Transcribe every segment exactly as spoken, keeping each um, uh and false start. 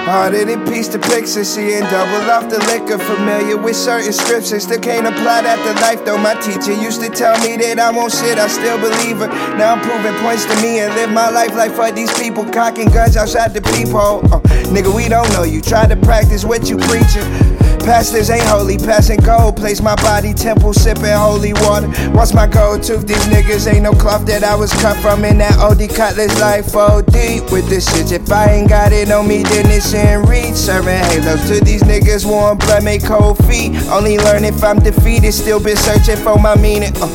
Harder than piece to picture, seeing double off the liquor. Familiar with certain scriptures, still can't apply that to life though. My teacher used to tell me that I won't shit, I still believe her. Now I'm proving points to me and live my life like fuck these people cocking guns outside the peephole. Uh, nigga, we don't know you, try to practice what you preaching. Pastors ain't holy, passing gold. Place my body temple, sipping holy water. What's my gold tooth? These niggas ain't no cloth that I was cut from. In that O D cutlass life, O D with this shit. If I ain't got it on me, then it's in reach. Serving halos to these niggas, warm blood, make cold feet. Only learn if I'm defeated, still been searching for my meaning. Uh.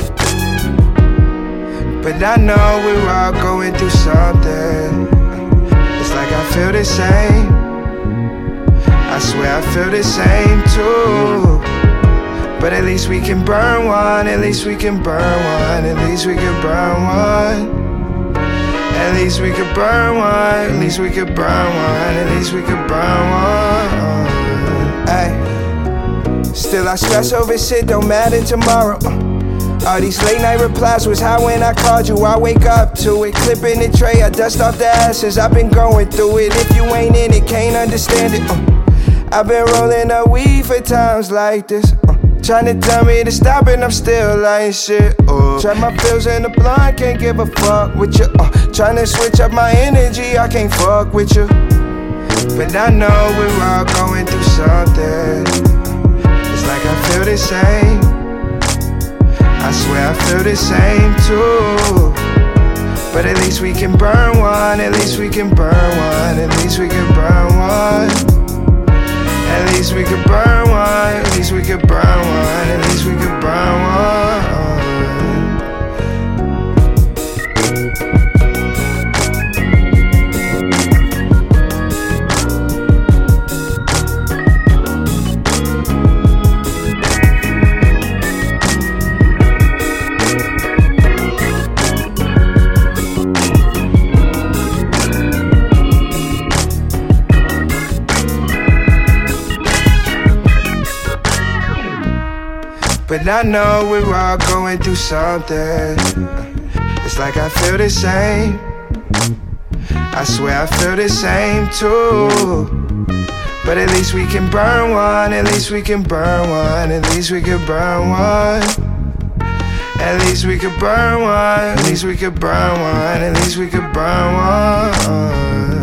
But I know we're all going through something. It's like I feel the same. I swear I feel the same too. But at least we can burn one, at least we can burn one, at least we can burn one. At least we can burn one, at least we can burn one, at least we can burn one. Ay. Still I stress over shit, don't matter tomorrow. All these late night replies was how when I called you, I wake up to it. Clipping the tray, I dust off the ashes, I've been going through it. If you ain't in it, can't understand it. uh. I've been rolling up weed for times like this. uh, Trying to tell me to stop and I'm still lying shit. uh, Trap my feels in the blunt, can't give a fuck with you. uh, Trying to switch up my energy, I can't fuck with you. But I know we're all going through something. It's like I feel the same. I swear I feel the same too. But at least we can burn one, at least we can burn one, at least we can burn one. At least we could burn one, at least we could burn one, at least we could burn one. But I know we're all going through something. It's like I feel the same. I swear I feel the same too. But at least we can burn one, at least we can burn one, at least we can burn one. At least we could burn one, at least we could burn one, at least we could burn one.